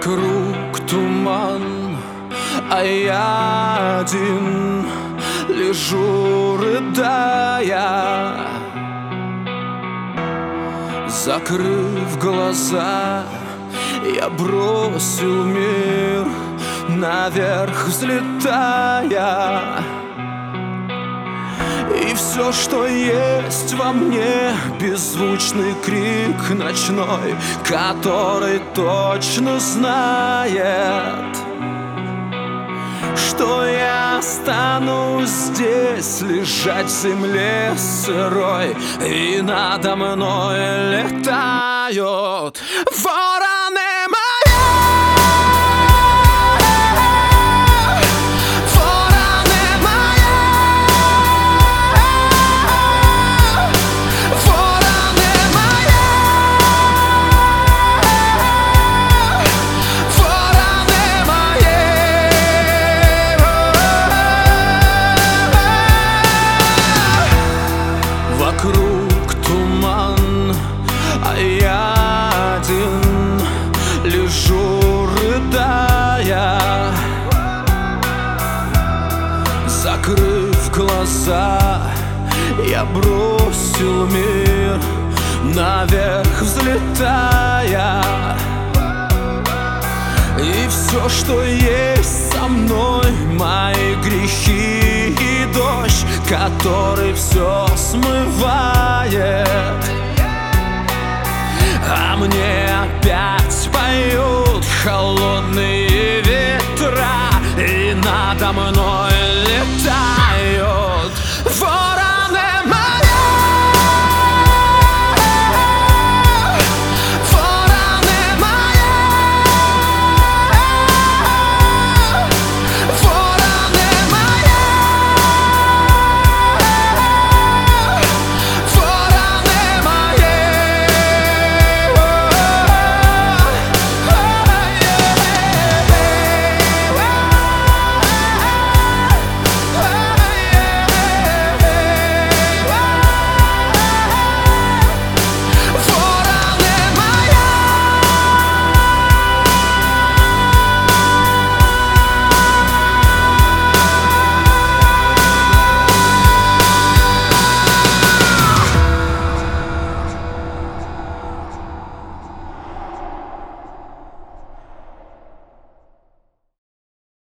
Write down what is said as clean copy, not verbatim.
Вокруг туман, а я один лежу, рыдая. Закрыв глаза, я бросил мир наверх, взлетая. И все, что есть во мне, беззвучный крик ночной, который точно знает, что я останусь здесь, лежать в земле сырой, и надо мной летают вороны. Вокруг туман, а я один лежу, рыдая. Закрыв глаза, я бросил мир наверх, взлетая. И все, что есть со мной, мои грехи и дождь, который все смывает. А мне опять поют холодные ветра, и надо мной летают